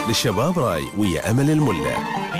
للشباب راي ويا أمل الملا.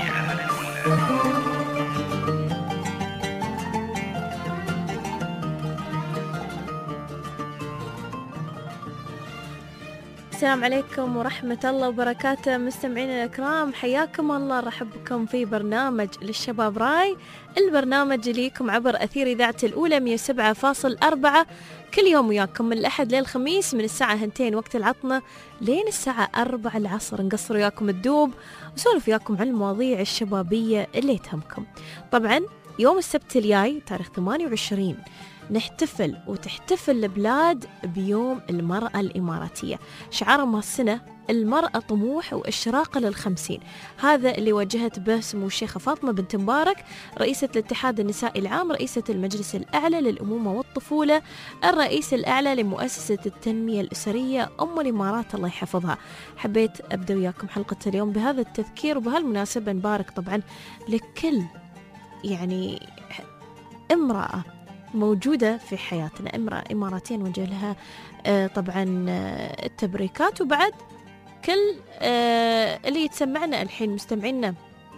السلام عليكم ورحمة الله وبركاته مستمعينا الأكرام، حياكم الله، رحب بكم في برنامج للشباب راي، البرنامج اللي يكم عبر أثير إذاعة الأولى 107.4 كل يوم وياكم من الأحد للخميس من الساعة 2 وقت العطنة لين الساعة 4 العصر، نقصر وياكم الدوب وسولف وياكم عن المواضيع الشبابية اللي تهمكم. طبعا يوم السبت الجاي تاريخ 28 نحتفل وتحتفل البلاد بيوم المرأة الإماراتية، شعارهم هالسنة المرأة طموح وإشراقة لل50. هذا اللي وجهت به سمو الشيخة فاطمة بنت مبارك رئيسة الاتحاد النسائي العام، رئيسة المجلس الأعلى للأمومة والطفولة، الرئيس الأعلى لمؤسسة التنمية الأسرية أم الإمارات الله يحفظها. حبيت أبدأ وياكم حلقة اليوم بهذا التذكير، وبهالمناسبة نبارك طبعا لكل يعني امرأة موجودة في حياتنا، امرأة إماراتية نوجه لها طبعا التبريكات، وبعد كل اللي يتسمعنا الحين مستمعينا.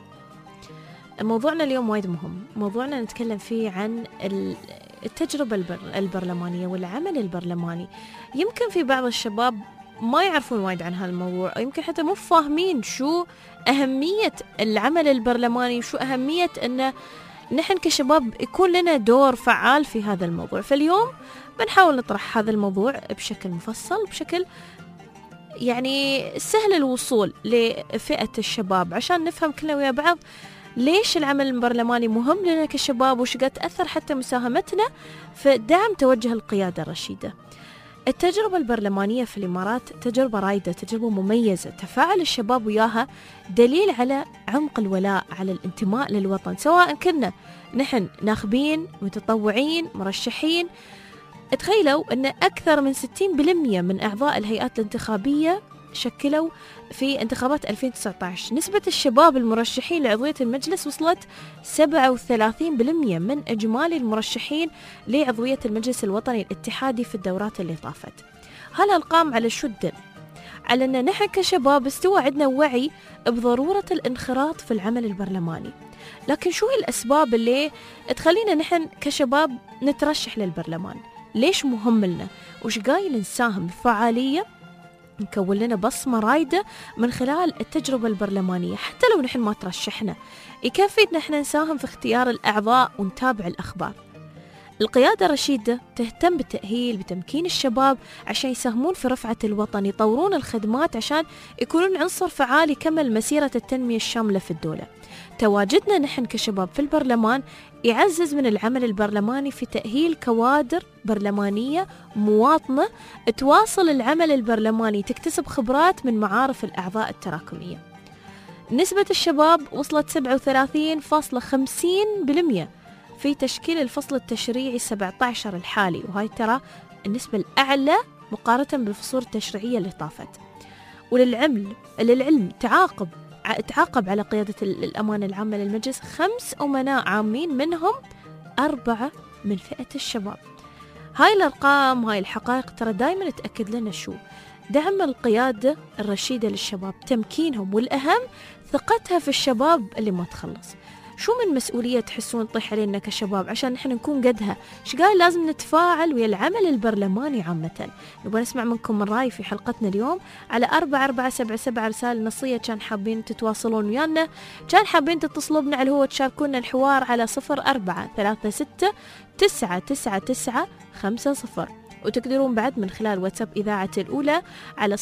موضوعنا اليوم وايد مهم، موضوعنا نتكلم فيه عن التجربة البرلمانية والعمل البرلماني. يمكن في بعض الشباب ما يعرفون وايد عن هالموضوع، أو يمكن حتى مو فاهمين شو أهمية العمل البرلماني وشو أهمية أنه نحن كشباب يكون لنا دور فعال في هذا الموضوع. فاليوم بنحاول نطرح هذا الموضوع بشكل مفصل، بشكل يعني سهل الوصول لفئة الشباب، عشان نفهم كلنا ويا بعض ليش العمل البرلماني مهم لنا كشباب، وش قد تأثر حتى مساهمتنا في دعم توجه القيادة الرشيدة. التجربة البرلمانية في الإمارات تجربة رايدة، تجربة مميزة، تفاعل الشباب وياها دليل على عمق الولاء، على الانتماء للوطن، سواء كنا نحن ناخبين، متطوعين، مرشحين. تخيلوا أن أكثر من 60% من أعضاء الهيئات الانتخابية شكلوا في انتخابات 2019. نسبة الشباب المرشحين لعضوية المجلس وصلت 37% من إجمالي المرشحين لعضوية المجلس الوطني الاتحادي في الدورات اللي طافت. هالأرقام على شو تدل؟ على أن نحن كشباب استوى عندنا وعي بضرورة الانخراط في العمل البرلماني. لكن شو هي الأسباب اللي تخلينا نحن كشباب نترشح للبرلمان؟ ليش مهم لنا؟ وش قايل نساهم بفعالية نكون لنا بصمة رايدة من خلال التجربة البرلمانية؟ حتى لو نحن ما ترشحنا يكفي نحن نساهم في اختيار الأعضاء ونتابع الأخبار. القيادة الرشيدة تهتم بالتأهيل، بتمكين الشباب عشان يساهمون في رفعة الوطن، يطورون الخدمات عشان يكونون عنصر فعال يكمل مسيرة التنمية الشاملة في الدولة. تواجدنا نحن كشباب في البرلمان يعزز من العمل البرلماني في تأهيل كوادر برلمانية مواطنة تواصل العمل البرلماني، تكتسب خبرات من معارف الأعضاء التراكمية. نسبة الشباب وصلت 37.50% في تشكيل الفصل التشريعي 17 الحالي، وهاي ترى النسبة الأعلى مقارنة بالفصول التشريعية اللي طافت. وللعلم تعاقب على قيادة الأمانة العامة للمجلس 5 أمناء عامين، منهم 4 من فئة الشباب. هاي الأرقام، هاي الحقائق ترى دايما تأكد لنا شو دعم القيادة الرشيدة للشباب، تمكينهم، والأهم ثقتها في الشباب اللي ما تخلص. شو من مسؤولية تحسون تطيح علينا كشباب عشان نحن نكون قدها؟ قال لازم نتفاعل ويا العمل البرلماني عامة. نبغى نسمع منكم الرأي في حلقتنا اليوم على 4477 رسالة نصية. كان حابين تتواصلون ويانا، كان حابين تتصلوا بنا على هو تشاركونا الحوار على 0436 وتقدرون بعد من خلال واتساب إذاعة الأولى على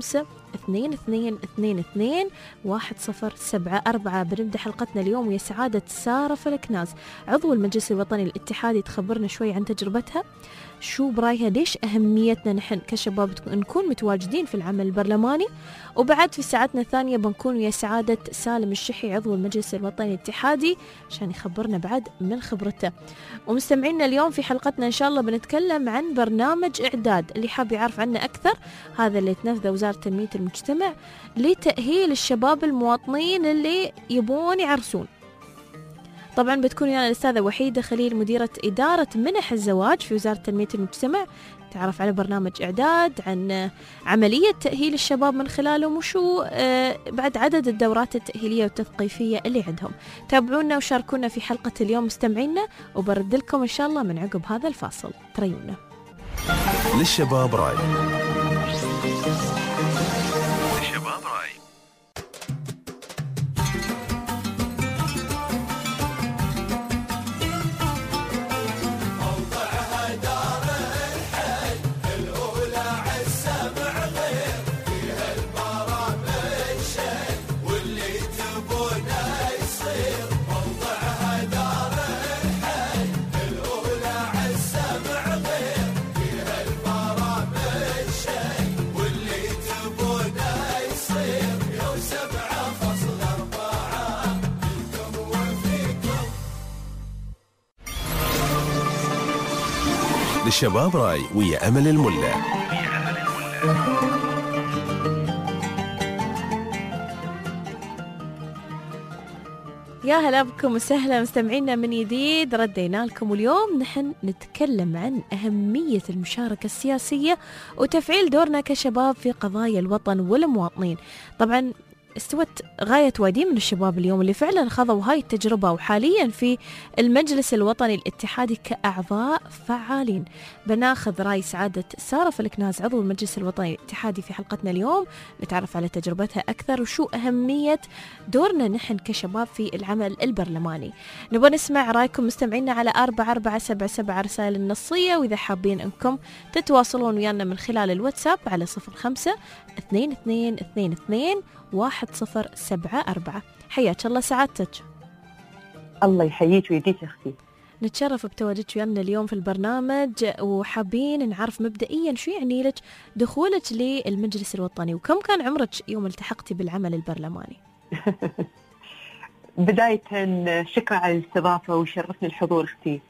05-2222-1074. بنبدأ حلقتنا اليوم ويا سعادة سارة فلكناز، عضو المجلس الوطني الاتحادي، تخبرنا شوي عن تجربتها، شو برايها، ليش أهميتنا نحن كشباب نكون متواجدين في العمل البرلماني. وبعد في ساعتنا الثانية بنكون ويا سعادة سالم الشحي، عضو المجلس الوطني الاتحادي، عشان يخبرنا بعد من خبرته. ومستمعينا اليوم في حلقتنا إن شاء الله بنتكلم عن برنامج إعداد، اللي حاب يعرف عنه أكثر هذا اللي تنفذه وزارة تنمية المجتمع لتأهيل الشباب المواطنين اللي يبون يعرسون. طبعا بتكون يعني الأستاذة وحيدة خليل مديرة إدارة منح الزواج في وزارة تنمية المجتمع، تعرف على برنامج إعداد، عن عملية تأهيل الشباب من خلالهم، وشو بعد عدد الدورات التأهيلية والتثقيفية اللي عندهم. تابعونا وشاركونا في حلقة اليوم مستمعينا، وبرد لكم إن شاء الله من عقب هذا الفاصل. تريونا. للشباب راي. للشباب راي ويا أمل الملا. يا هلا بكم وسهلا مستمعينا من جديد، ردينا لكم. واليوم نحن نتكلم عن أهمية المشاركة السياسية وتفعيل دورنا كشباب في قضايا الوطن والمواطنين. طبعا استوت غاية وادي من الشباب اليوم اللي فعلا خضوا هاي التجربة، وحاليا في المجلس الوطني الاتحادي كأعضاء فعالين. بناخذ رأي سعادة سارة فلكناز عضو المجلس الوطني الاتحادي في حلقتنا اليوم، نتعرف على تجربتها أكثر وشو أهمية دورنا نحن كشباب في العمل البرلماني. نبغى نسمع رأيكم مستمعينا على 4477 رسائل النصية، وإذا حابين أنكم تتواصلون ويانا من خلال الواتساب على 05-2222-1074. حياك الله سعادتك. الله يحييك ويديك أختي. نتشرف بتواجدك ويانا اليوم في البرنامج، وحابين نعرف مبدئيا شو يعني لك دخولك للمجلس الوطني، وكم كان عمرك يوم التحقتي بالعمل البرلماني؟ بداية شكرا على الاستضافة ويشرفني الحضور أختي.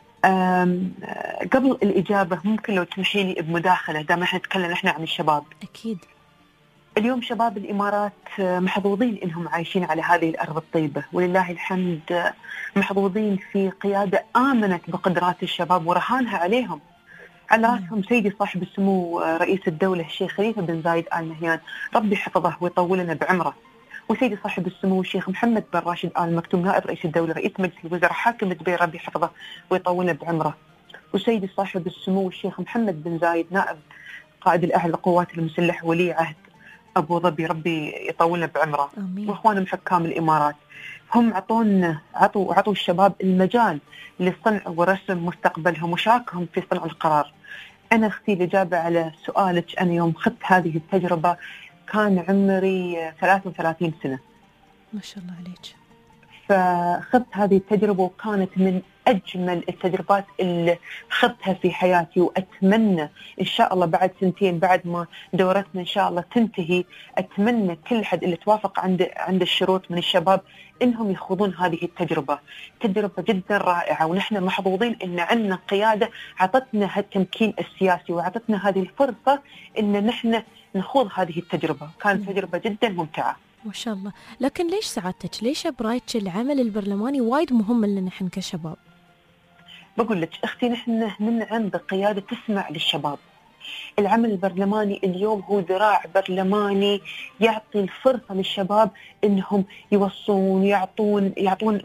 قبل الإجابة ممكن لو تسمحي لي بمداخلة دام احنا نتكلم احنا عن الشباب. أكيد. اليوم شباب الإمارات محظوظين إنهم عايشين على هذه الأرض الطيبة ولله الحمد، محظوظين في قيادة آمنت بقدرات الشباب ورهانها عليهم. على رأسهم سيدي صاحب السمو رئيس الدولة الشيخ خليفة بن زايد آل نهيان، ربي حفظه ويطول لنا بعمره، وسيدي صاحب السمو الشيخ محمد بن راشد آل مكتوم نائب رئيس الدولة رئيس مجلس الوزراء حاكم دبي، ربي حفظه ويطول لنا بعمره، وسيدي صاحب السمو الشيخ محمد بن زايد نائب قائد الأعلى للقوات المسلحة ولي عهد أبو ظبي، ربي يطولنا بعمره. وإخوانهم حكام الإمارات هم عطوا الشباب المجال للصنع ورسم مستقبلهم وشاركهم في صنع القرار. أنا أختي الإجابة على سؤالك، أنا يوم خذت هذه التجربة كان عمري 33 سنة. ما شاء الله عليك. فخذت هذه التجربة وكانت من أجمل التجربات اللي خذتها في حياتي، وأتمنى إن شاء الله بعد سنتين بعد ما دورتنا إن شاء الله تنتهي، أتمنى كل حد اللي توافق عند الشروط من الشباب إنهم يخوضون هذه التجربة. تجربة جدا رائعة، ونحن محظوظين إن عندنا قيادة عطتنا هالتمكين السياسي وعطتنا هذه الفرصة إن نحن نخوض هذه التجربة. كانت تجربة جدا ممتعة ما شاء الله. لكن ليش سعادتك، ليش برايك العمل البرلماني وايد مهم لنا نحن كشباب؟ بقول لك أختي، نحن ننعم بقيادة تسمع للشباب. العمل البرلماني اليوم هو ذراع برلماني يعطي الفرصة للشباب إنهم يوصلون يعطون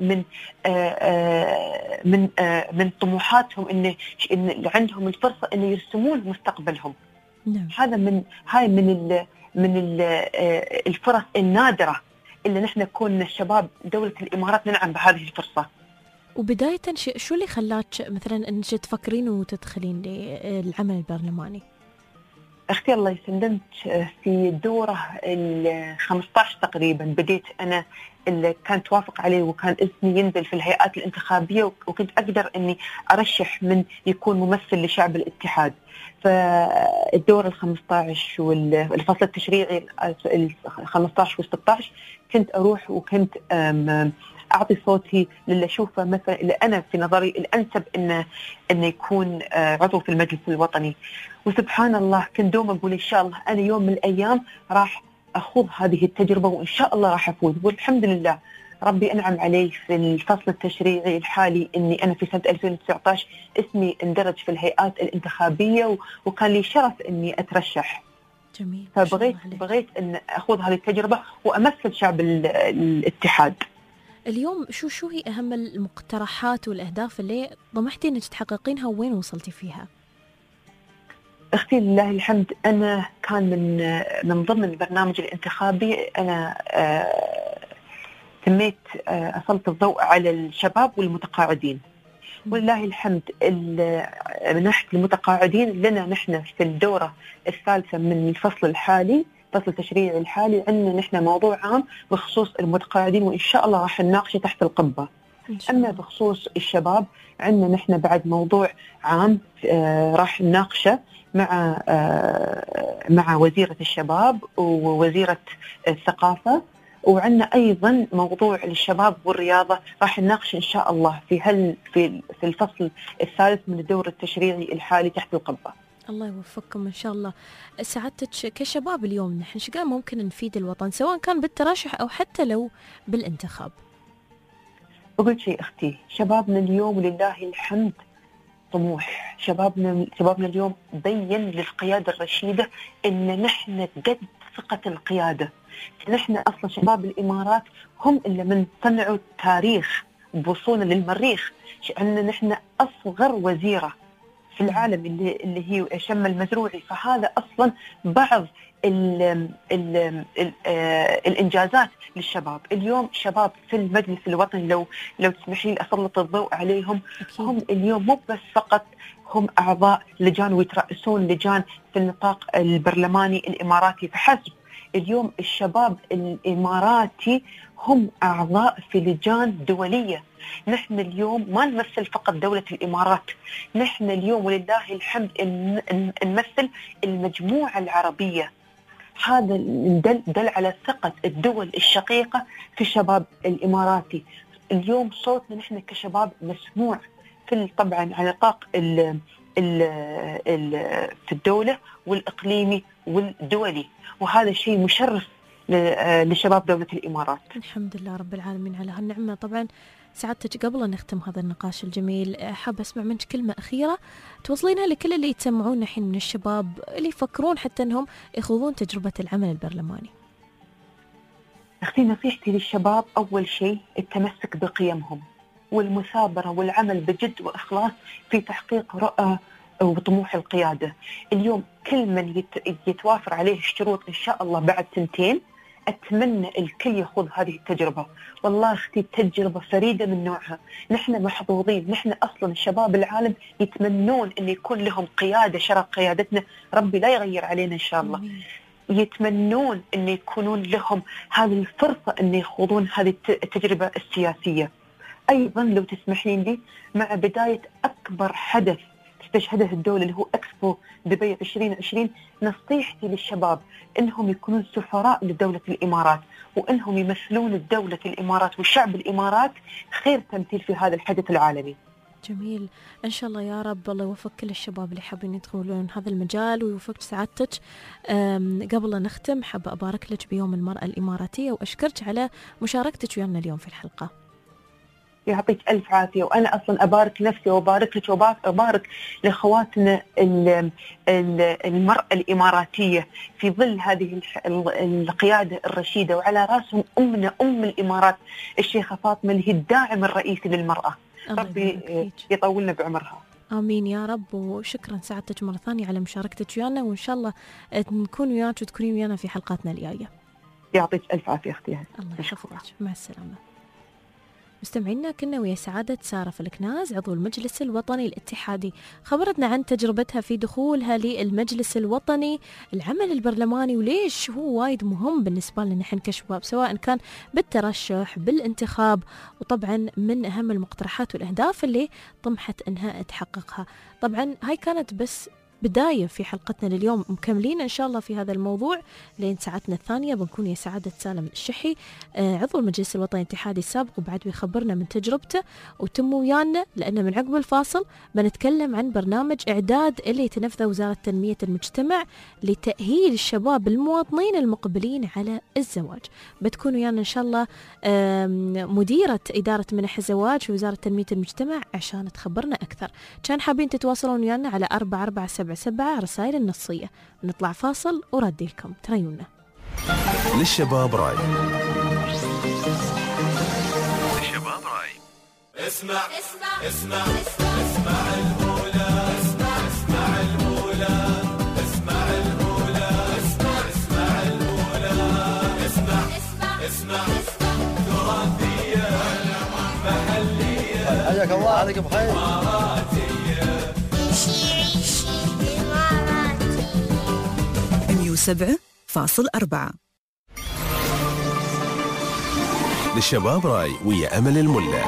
من طموحاتهم، إن عندهم الفرصة إن يرسمون مستقبلهم. نعم. هاي من الفرص النادرة اللي نحن نكون الشباب دولة الإمارات ننعم بهذه الفرصة. وبداية شو اللي خلاك مثلا انك تفكرين وتدخلين للعمل البرلماني؟ اختي الله يسلمك، في الدورة 15 تقريبا بديت أنا اللي كان توافق عليه، وكان اسمي ينزل في الهيئات الانتخابية، وكنت أقدر أني أرشح من يكون ممثل لشعب الاتحاد. فالدورة 15 والفصل التشريعي 15 و16 كنت أروح وكنت أعطي صوتي للي أشوفه مثلا اللي أنا في نظري الأنسب إنه يكون عضو في المجلس الوطني. وسبحان الله كنت دوم أقول إن شاء الله أنا يوم من الأيام راح أخوض هذه التجربة، وإن شاء الله راح أفوز. والحمد لله ربي أنعم علي في الفصل التشريعي الحالي أني أنا في سنة 2019 اسمي اندرج في الهيئات الانتخابية وكان لي شرف أني أترشح. جميل. فبغيت أن أخوض هذه التجربة وأمثل شعب الاتحاد. اليوم شو هي أهم المقترحات والأهداف اللي طمحتي أنك تحققينها وين وصلتي فيها؟ أختي لله الحمد، أنا كان من ضمن البرنامج الانتخابي أنا تميت أسلط الضوء على الشباب والمتقاعدين. ولله الحمد من ناحية المتقاعدين لنا نحن في الدورة الثالثة من الفصل الحالي، فصل التشريعي الحالي، عندنا نحن موضوع عام بخصوص المتقاعدين وإن شاء الله راح نناقشه تحت القبة. أما بخصوص الشباب عندنا نحن بعد موضوع عام راح نناقشه مع وزيرة الشباب ووزيرة الثقافة، وعندنا أيضا موضوع للشباب والرياضة راح نناقش إن شاء الله في الفصل الثالث من الدور التشريعي الحالي تحت القبة. الله يوفقكم إن شاء الله. سعادتك كشباب اليوم نحن شقا ممكن نفيد الوطن سواء كان بالترشح أو حتى لو بالانتخاب؟ بقول شيء أختي، شبابنا اليوم لله الحمد طموح. شبابنا اليوم بين للقيادة الرشيدة إن نحن قد ثقة القيادة. نحن أصلا شباب الإمارات هم اللي من صنعوا التاريخ بوصولنا للمريخ. عندنا نحن أصغر وزيرة في العالم اللي هي شم المزروعي، فهذا أصلا بعض الإنجازات للشباب. اليوم شباب في المجلس الوطني لو تسمحين أسلط الضوء عليهم أكيد. هم اليوم مو بس فقط هم أعضاء لجان ويترأسون لجان في النطاق البرلماني الإماراتي فحسب. اليوم الشباب الإماراتي هم أعضاء في لجان دولية. نحن اليوم ما نمثل فقط دولة الإمارات، نحن اليوم ولله الحمد نمثل المجموعة العربية. هذا دل على ثقة الدول الشقيقة في الشباب الإماراتي. اليوم صوتنا نحن كشباب مسموع طبعا على نطاق في الدولة والإقليمي والدولي، وهذا شيء مشرف لشباب دولة الإمارات. الحمد لله رب العالمين على هالنعمة. طبعا سعادتك قبل أن نختم هذا النقاش الجميل حابة أسمع منك كلمة أخيرة توصلينها لكل اللي يتسمعون الحين من الشباب اللي يفكرون حتى أنهم يخوضون تجربة العمل البرلماني. أختي نصيحتي للشباب أول شيء التمسك بقيمهم والمثابرة والعمل بجد وإخلاص في تحقيق رؤى وطموح القيادة. اليوم كل من يتوافر عليه الشروط إن شاء الله بعد 2 أتمنى الكل يخوض هذه التجربة. والله أختي تجربة فريدة من نوعها. نحن محظوظين، نحن أصلا شباب العالم يتمنون أن يكون لهم قيادة شرف قيادتنا، ربي لا يغير علينا إن شاء الله. يتمنون أن يكونون لهم هذه الفرصة أن يخوضون هذه التجربة السياسية. أيضا لو تسمحين لي مع بداية أكبر حدث تشهده الدولة اللي هو أكسبو دبي 2020، نصيحتي للشباب إنهم يكونون سفراء لدولة الإمارات وإنهم يمثلون الدولة الإمارات والشعب الإمارات خير تمثيل في هذا الحدث العالمي. جميل إن شاء الله يا رب. الله يوفق كل الشباب اللي حابين يدخلون هذا المجال ويوفق سعادتك. قبل أن نختم حابة أبارك لك بيوم المرأة الإماراتية وأشكرك على مشاركتك ويانا اليوم في الحلقة. يعطيك ألف عافية. وأنا أصلا أبارك نفسي وأبارك لك وأبارك لأخواتنا المرأة الإماراتية في ظل هذه القيادة الرشيدة، وعلى رأسهم أمنا أم الإمارات الشيخة فاطمة اللي هي الداعم الرئيسي للمرأة. ربي يطولنا بعمرها. آمين يا رب. وشكرا سعادتك مرة ثانية على مشاركتك ويانا، وإن شاء الله نكون وياك وتكونين ويانا في حلقاتنا الجاية. يعطيك ألف عافية أختي. الله يحفظك. مع السلامة. مستمعينا كنا ويا سعادة سارة فلكناز عضو المجلس الوطني الاتحادي، خبرتنا عن تجربتها في دخولها للمجلس الوطني، العمل البرلماني وليش هو وايد مهم بالنسبة لنا نحن كشباب سواء كان بالترشح بالانتخاب، وطبعا من أهم المقترحات والأهداف اللي طمحت أنها تحققها. طبعا هاي كانت بس بداية في حلقتنا لليوم، مكملين إن شاء الله في هذا الموضوع لين ساعتنا الثانية. بنكون يا سعادة سالم الشحي عضو المجلس الوطني الاتحادي السابق، وبعد بيخبرنا من تجربته، وتم ويانا لأن من عقب الفاصل بنتكلم عن برنامج إعداد اللي تنفذه وزارة تنمية المجتمع لتأهيل الشباب المواطنين المقبلين على الزواج. بتكون ويانا إن شاء الله مديرة إدارة منح الزواج في وزارة تنمية المجتمع عشان تخبرنا أكثر. كان حابين تتواصلون ويانا على 4477 رسائل النصية. نطلع فاصل وردي لكم تريونا. للشباب راي. للشباب راي. اسمع اسمع اسمع اسمع المولى، اسمع المولى، اسمع المولى، اسمع المولى، اسمع تراثية محلية، حياك الله، عليك بخير. إماراتية، عيشي إماراتي 107.4. للشباب راي ويا أمل الملا.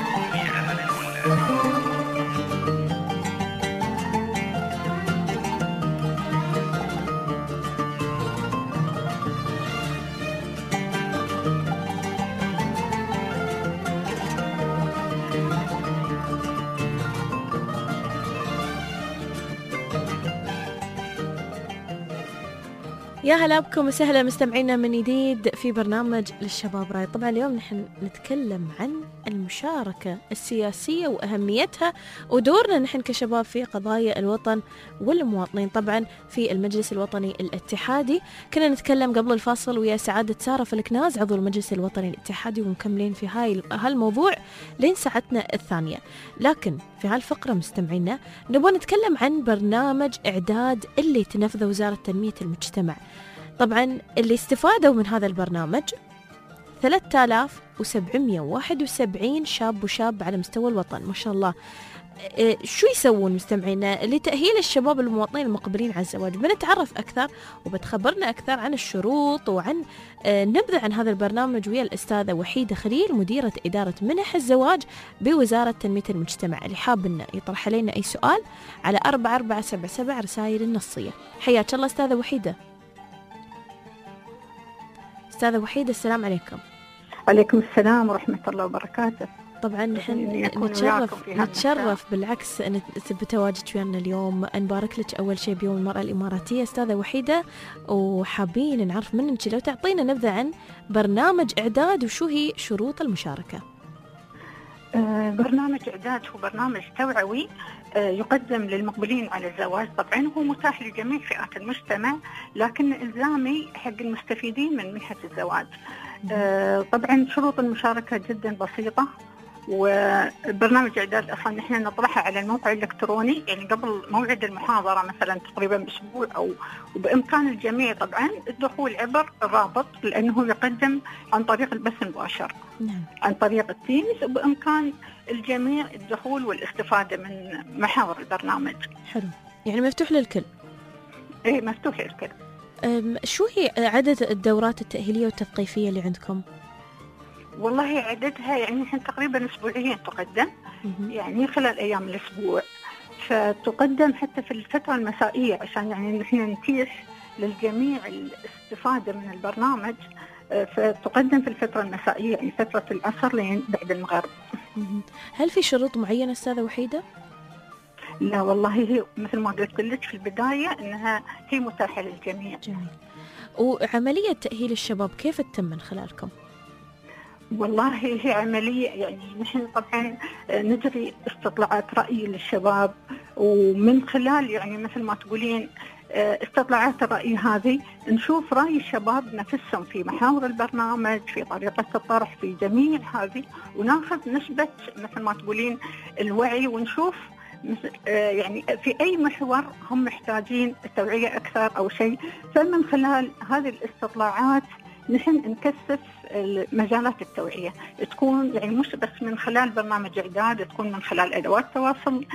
يا هلا بكم وسهلا مستمعينا من جديد في برنامج للشباب راي. طبعا اليوم نحن نتكلم عن المشاركة السياسية وأهميتها ودورنا نحن كشباب في قضايا الوطن والمواطنين. طبعا في المجلس الوطني الاتحادي كنا نتكلم قبل الفاصل ويا سعادة سارة فلكناز عضو المجلس الوطني الاتحادي، ومكملين في هالموضوع لين ساعتنا الثانية. لكن في هالفقرة مستمعينا نبغى نتكلم عن برنامج إعداد اللي تنفذه وزارة تنمية المجتمع. طبعا اللي استفادوا من هذا البرنامج 3771 شاب وشاب على مستوى الوطن، ما شاء الله. شو يسوون مستمعينا لتأهيل الشباب المواطنين المقبلين على الزواج؟ بنتعرف أكثر وبتخبرنا أكثر عن الشروط وعن نبذة عن هذا البرنامج ويا الأستاذة وحيدة خليل مديرة إدارة منح الزواج بوزارة تنمية المجتمع. اللي حاب إنه يطرح علينا أي سؤال على 4477 رسائل النصية. حياك الله أستاذة وحيدة. أستاذة وحيدة السلام عليكم. عليكم السلام ورحمة الله وبركاته. طبعا نحن نتشرف بالعكس أن بتواجدك ويانا اليوم. نبارك لك أول شيء بيوم المرأة الإماراتية أستاذة وحيدة، وحابين نعرف منك لو تعطينا نبذة عن برنامج إعداد وشو هي شروط المشاركة. برنامج إعداد هو برنامج توعوي يقدم للمقبلين على الزواج. طبعا هو متاح لجميع فئات المجتمع، لكن إلزامي حق المستفيدين من منحة الزواج. طبعا شروط المشاركة جدا بسيطة، وبرنامج إعداد أصلا نحن نطرحه على الموقع الإلكتروني يعني قبل موعد المحاضرة مثلا تقريبا بأسبوع، أو وبإمكان الجميع طبعا الدخول عبر الرابط، لأنه يقدم عن طريق البث المباشر عن طريق التيمز، وبإمكان الجميع الدخول والاستفادة من محاور البرنامج. حلو، يعني مفتوح للكل. إيه مفتوح للكل. شو هي عدد الدورات التأهيلية والتثقيفية اللي عندكم؟ والله عددها يعني نحن تقريبا أسبوعيا تقدم، يعني خلال أيام الأسبوع، فتقدم حتى في الفترة المسائية عشان يعني نحن نتيح للجميع الاستفادة من البرنامج. فتقدم في الفترة المسائية يعني فترة العصر لين بعد المغرب. هل في شروط معينة أستاذة وحيدة؟ لا والله هي مثل ما قلت لك في البداية أنها هي متاحة للجميع. جميل. وعملية تأهيل الشباب كيف تتم من خلالكم؟ والله هي عملية يعني نحن طبعا نجري استطلاعات رأي للشباب، ومن خلال يعني مثل ما تقولين استطلاعات الرأي هذه نشوف رأي الشباب نفسهم في محاور البرنامج، في طريقة الطرح، في جميع هذه، وناخذ نسبة مثل ما تقولين الوعي، ونشوف يعني في أي محور هم محتاجين التوعية أكثر أو شيء. فمن خلال هذه الاستطلاعات نحن نكثف مجالات التوعية، تكون يعني مش بس من خلال برنامج إعداد، تكون من خلال أدوات التواصل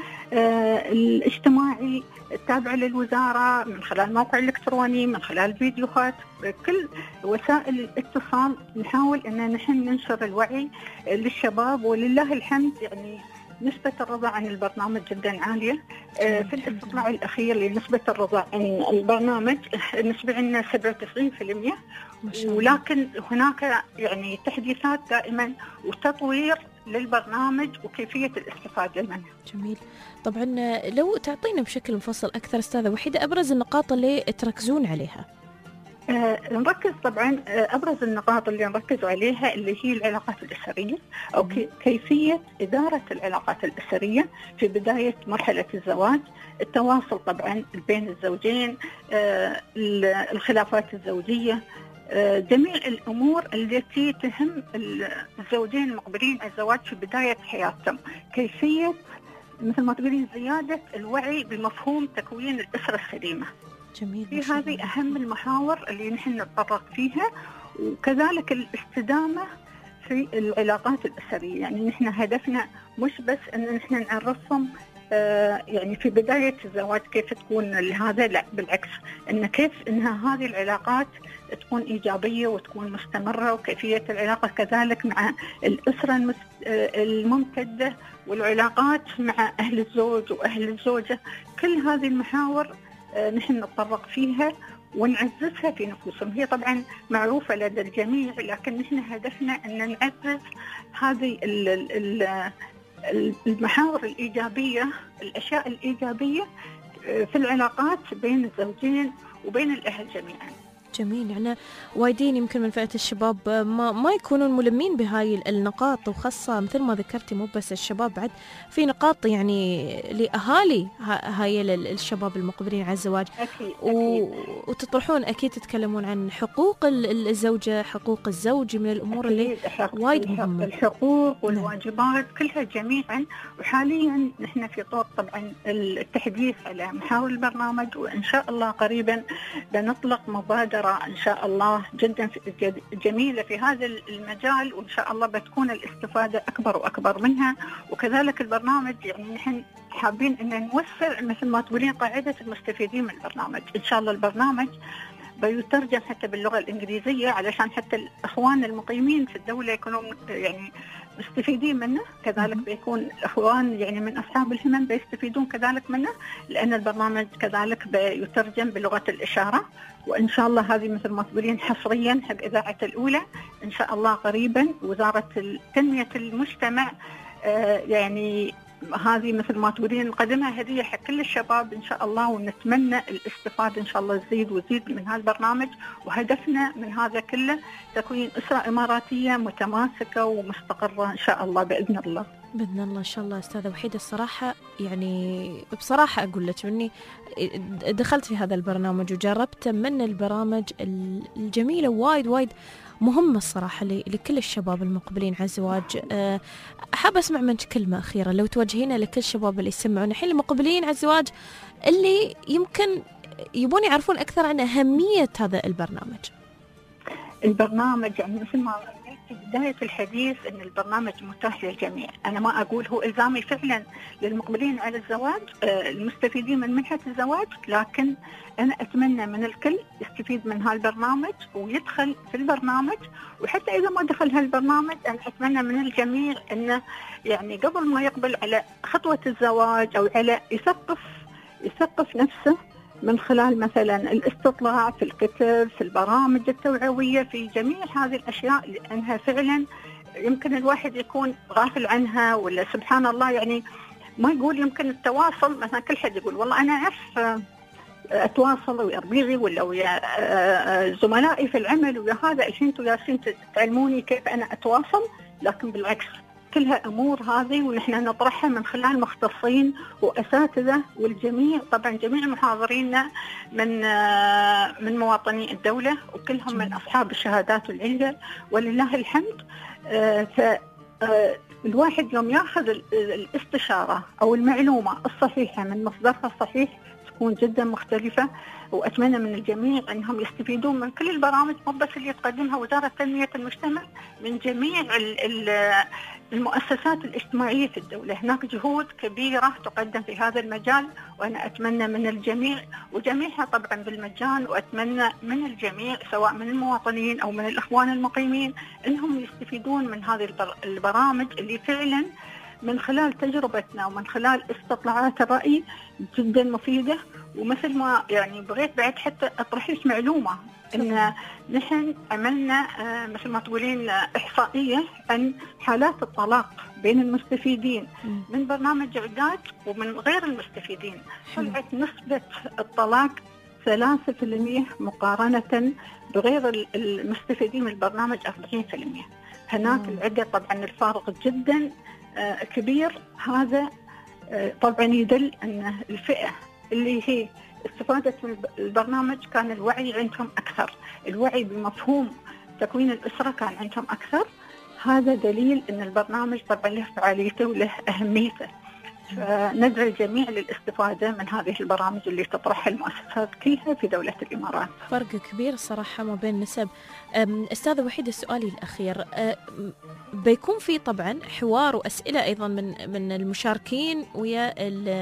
الاجتماعي التابعة للوزارة، من خلال موقع إلكتروني، من خلال فيديوهات، كل وسائل الاتصال. نحاول أن نحن ننشر الوعي للشباب، ولله الحمد يعني نسبة الرضا عن البرنامج جدا عالية. في الاستطلاع الأخير لنسبة الرضا عن البرنامج النسبة عندنا 97%، ولكن هناك يعني تحديثات دائما وتطوير للبرنامج وكيفية الاستفادة منه. جميل. طبعا لو تعطينا بشكل مفصل أكثر أستاذة وحيدة أبرز النقاط اللي تركزون عليها. نركز طبعا أبرز النقاط اللي نركز عليها اللي هي العلاقات الأسرية أو كيفية إدارة العلاقات الأسرية في بداية مرحلة الزواج، التواصل طبعا بين الزوجين، الخلافات الزوجية، جميع الأمور التي تهم الزوجين المقبلين على الزواج في بداية حياتهم، كيفية مثل ما تقولين زيادة الوعي بمفهوم تكوين الأسرة السليمة. جميل. في هذه أهم المحاور اللي نحن نتطرق فيها، وكذلك الاستدامة في العلاقات الأسرية. يعني نحن هدفنا مش بس أن نحن نعرفهم يعني في بداية الزواج كيف تكون هذا، لا بالعكس، أن كيف أن هذه العلاقات تكون إيجابية وتكون مستمرة، وكيفية العلاقة كذلك مع الأسرة الممتدة، والعلاقات مع أهل الزوج وأهل الزوجة. كل هذه المحاور نحن نتطرق فيها ونعززها في نفوسهم. هي طبعا معروفة لدى الجميع، لكن نحن هدفنا أن نعزز هذه المحاور الإيجابية، الأشياء الإيجابية في العلاقات بين الزوجين وبين الأهل جميعا. جميل. يعني وايدين يمكن من فئة الشباب ما يكونون ملمين بهاي النقاط، وخاصة مثل ما ذكرتي مو بس الشباب، بعد في نقاط يعني لأهالي هاي الشباب المقبلين على الزواج. أكيد. وتطرحون أكيد تتكلمون عن حقوق الزوجة، حقوق الزوج، من الأمور اللي وايد مهمة. الحقوق والواجبات كلها جميعا. وحاليا نحن في طور طبعا التحديث على محاور البرنامج، وإن شاء الله قريبا بنطلق مبادرة إن شاء الله جدا جميلة في هذا المجال، وإن شاء الله بتكون الاستفادة أكبر وأكبر منها. وكذلك البرنامج يعني نحن حابين أن نوسع مثل ما تقولين قاعدة المستفيدين من البرنامج. إن شاء الله البرنامج بيترجم حتى باللغة الإنجليزية علشان حتى الأخوان المقيمين في الدولة يكونوا يعني مستفيدين منه، كذلك بيكون الأخوان يعني من أصحاب الهمم بيستفيدون كذلك منه، لأن البرنامج كذلك بيترجم بلغة الإشارة. وإن شاء الله هذه مثل ما تقولين حصريا حق إذاعة الأولى إن شاء الله قريبا. وزارة تنمية المجتمع يعني هذه مثل ما تقولين نقدمها هدية حق كل الشباب إن شاء الله، ونتمنى الاستفادة إن شاء الله تزيد وتزيد من هذا البرنامج. وهدفنا من هذا كله تكوين أسرة إماراتية متماسكة ومستقرة إن شاء الله بإذن الله. بإذن الله إن شاء الله. أستاذة وحيدة الصراحة يعني بصراحة أقول لك إني دخلت في هذا البرنامج وجربت من البرامج الجميلة وايد مهمة الصراحة لكل الشباب المقبلين على الزواج. أحب أسمع منك كلمة أخيرة لو توجهينا لكل الشباب اللي يسمعون الحين المقبلين على الزواج، اللي يمكن يبون يعرفون أكثر عن أهمية هذا البرنامج. البرنامج يعني مثل ما في بداية الحديث أن البرنامج متاح للجميع. أنا ما أقول هو إلزامي فعلا للمقبلين على الزواج المستفيدين من منحة الزواج، لكن أنا أتمنى من الكل يستفيد من هالبرنامج ويدخل في البرنامج. وحتى إذا ما دخل هالبرنامج أنا أتمنى من الجميع أنه يعني قبل ما يقبل على خطوة الزواج أو على يثقف نفسه من خلال مثلا الاستطلاع في الكتب، في البرامج التوعوية، في جميع هذه الأشياء، لأنها فعلا يمكن الواحد يكون غافل عنها، ولا سبحان الله يعني ما يقول يمكن التواصل. مثلا كل حد يقول والله أنا أعرف أتواصل ويا ربيعي ولا ويا زملائي في العمل ويا هذا، الحين انتم جالسين تعلموني كيف أنا أتواصل. لكن بالعكس كلها أمور هذه ونحن نطرحها من خلال مختصين وأساتذة، والجميع طبعا جميع محاضرينا من مواطني الدولة، وكلهم من أصحاب الشهادات العليا ولله الحمد. فالواحد يوم يأخذ الاستشارة أو المعلومة الصحيحة من مصدرها الصحيح تكون جدا مختلفة. وأتمنى من الجميع أنهم يستفيدون من كل البرامج، مو بس اللي تقدمها وزارة تنمية المجتمع، من جميع المؤسسات الاجتماعية في الدولة. هناك جهود كبيرة تقدم في هذا المجال، وأنا أتمنى من الجميع وجميعها طبعا بالمجان، وأتمنى من الجميع سواء من المواطنين أو من الإخوان المقيمين أنهم يستفيدون من هذه البرامج اللي فعلا من خلال تجربتنا ومن خلال استطلاعات الرأي جدا مفيدة. ومثل ما يعني بغيت بعد حتى أطرح لك معلومة إن نحن عملنا مثل ما تقولين إحصائية عن حالات الطلاق بين المستفيدين من برنامج إعداد ومن غير المستفيدين. طلعت نسبة الطلاق 3% مقارنة بغير المستفيدين من البرنامج 40%. هناك العدد طبعا الفارق جدا كبير. هذا طبعا يدل أن الفئة اللي هي استفادت من البرنامج كان الوعي عندهم أكثر، الوعي بمفهوم تكوين الأسرة كان عندهم أكثر. هذا دليل أن البرنامج طبعا له فعاليته وله أهميته. فندعو الجميع للاستفادة من هذه البرامج اللي تطرحها المؤسسات كلها في دولة الإمارات. فرق كبير الصراحة ما بين النسب. أستاذة وحيدة، سؤالي الأخير، بيكون في طبعا حوار وأسئلة أيضا من المشاركين ويا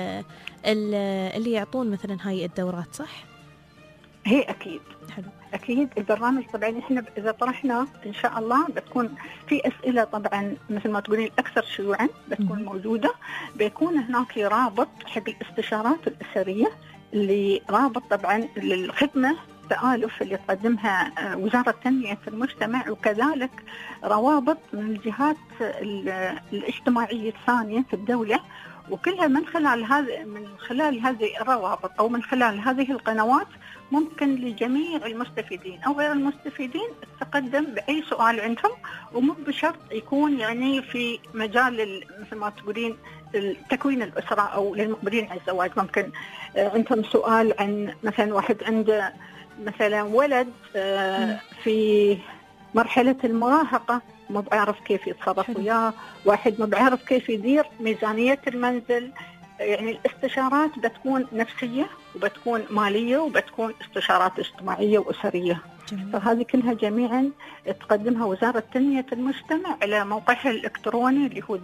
اللي يعطون مثلا هاي الدورات، صح؟ هي أكيد. حلو. أكيد البرنامج طبعا إحنا إذا طرحنا إن شاء الله بتكون في أسئلة طبعا مثل ما تقولين الأكثر شيوعا بتكون موجودة. بيكون هناك رابط حق الاستشارات الأسرية اللي رابط طبعا للخدمة التآلف اللي تقدمها وزارة تنمية المجتمع، وكذلك روابط من الجهات الاجتماعية الثانية في الدولة، وكلها من خلال هذه الروابط أو من خلال هذه القنوات ممكن لجميع المستفيدين أو غير المستفيدين التقدم بأي سؤال عندهم، ومو بشرط يكون يعني في مجال مثل ما تقولين تكوين الأسرة أو للمقبلين على الزواج. ممكن عندهم سؤال عن مثلا واحد عنده مثلا ولد في مرحلة المراهقة ما بعرف كيف يتصرف وياه، واحد ما بعرف كيف يدير ميزانية المنزل. يعني الاستشارات بتكون نفسية وبتكون مالية وبتكون استشارات اجتماعية وأسرية. فهذه كلها جميعا تقدمها وزارة تنمية المجتمع على موقعها الإلكتروني اللي هو